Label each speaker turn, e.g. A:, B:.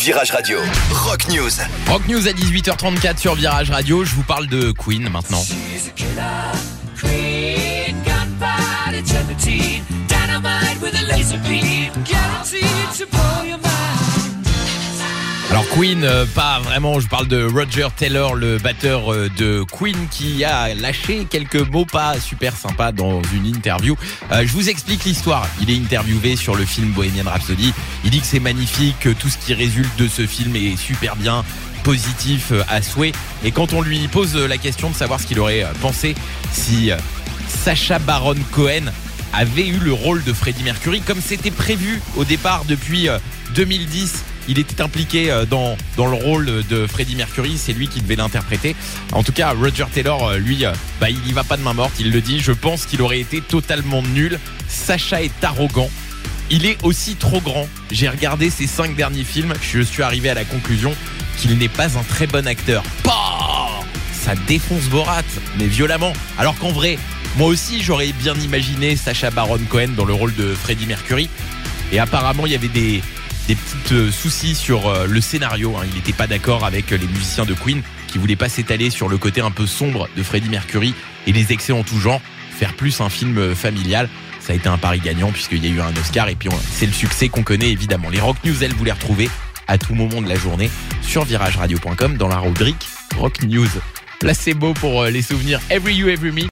A: Virage Radio, Rock News.
B: Rock News à 18h34 sur Virage Radio. Je vous parle de Queen maintenant. Alors Queen, pas vraiment, je parle de Roger Taylor, le batteur de Queen, qui a lâché quelques mots pas super sympas dans une interview. Je vous explique l'histoire. Il est interviewé sur le film Bohemian Rhapsody. Il dit que c'est magnifique, que tout ce qui résulte de ce film est super bien, positif à souhait. Et quand on lui pose la question de savoir ce qu'il aurait pensé si Sacha Baron Cohen avait eu le rôle de Freddie Mercury, comme c'était prévu au départ depuis 2010, il était impliqué dans le rôle de Freddie Mercury, c'est lui qui devait l'interpréter. En tout cas, Roger Taylor, lui, il y va pas de main morte, il le dit. Je pense qu'il aurait été totalement nul. Sacha est arrogant. Il est aussi trop grand. J'ai regardé ses 5 derniers films, je suis arrivé à la conclusion qu'il n'est pas un très bon acteur. Ça défonce Borat, mais violemment. Alors qu'en vrai, moi aussi, j'aurais bien imaginé Sacha Baron Cohen dans le rôle de Freddie Mercury. Et apparemment, il y avait des petits soucis sur le scénario. Il n'était pas d'accord avec les musiciens de Queen qui voulaient pas s'étaler sur le côté un peu sombre de Freddie Mercury et les excès en tout genre. Faire plus un film familial, ça a été un pari gagnant puisqu'il y a eu un Oscar et puis c'est le succès qu'on connaît évidemment. Les Rock News, vous les retrouvez à tout moment de la journée sur virageradio.com dans la rubrique Rock News. Placebo pour les souvenirs Every You Every Me.